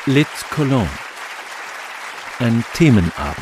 Lit Cologne. Ein Themenabend.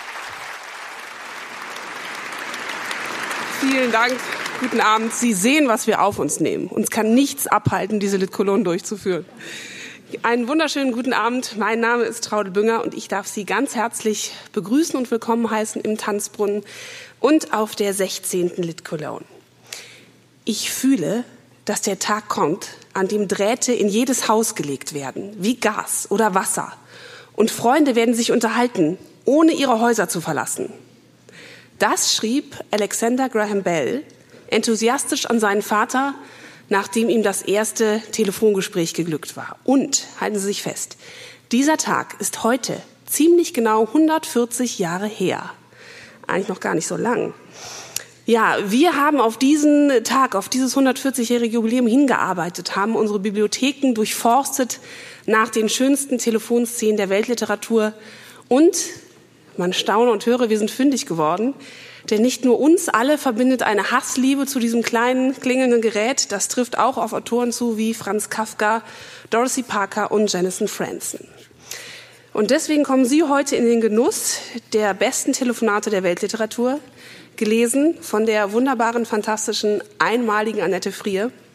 Vielen Dank. Guten Abend. Sie sehen, was wir auf uns nehmen. Uns kann nichts abhalten, diese Lit Cologne durchzuführen. Einen wunderschönen guten Abend. Mein Name ist Traudl Bünger und ich darf Sie ganz herzlich begrüßen und willkommen heißen im Tanzbrunnen und auf der 16. Lit Cologne. Ich fühle, dass der Tag kommt, an dem Drähte in jedes Haus gelegt werden, wie Gas oder Wasser. Und Freunde werden sich unterhalten, ohne ihre Häuser zu verlassen. Das schrieb Alexander Graham Bell enthusiastisch an seinen Vater, nachdem ihm das erste Telefongespräch geglückt war. Und, halten Sie sich fest, dieser Tag ist heute ziemlich genau 140 Jahre her. Eigentlich noch gar nicht so lang. Ja, wir haben auf diesen Tag, auf dieses 140-jährige Jubiläum hingearbeitet, haben unsere Bibliotheken durchforstet nach den schönsten Telefonszenen der Weltliteratur und, man staune und höre, wir sind fündig geworden, denn nicht nur uns alle verbindet eine Hassliebe zu diesem kleinen, klingelnden Gerät, das trifft auch auf Autoren zu wie Franz Kafka, Dorothy Parker und Jonathan Franzen. Und deswegen kommen Sie heute in den Genuss der besten Telefonate der Weltliteratur, gelesen von der wunderbaren, fantastischen, einmaligen Annette Frier.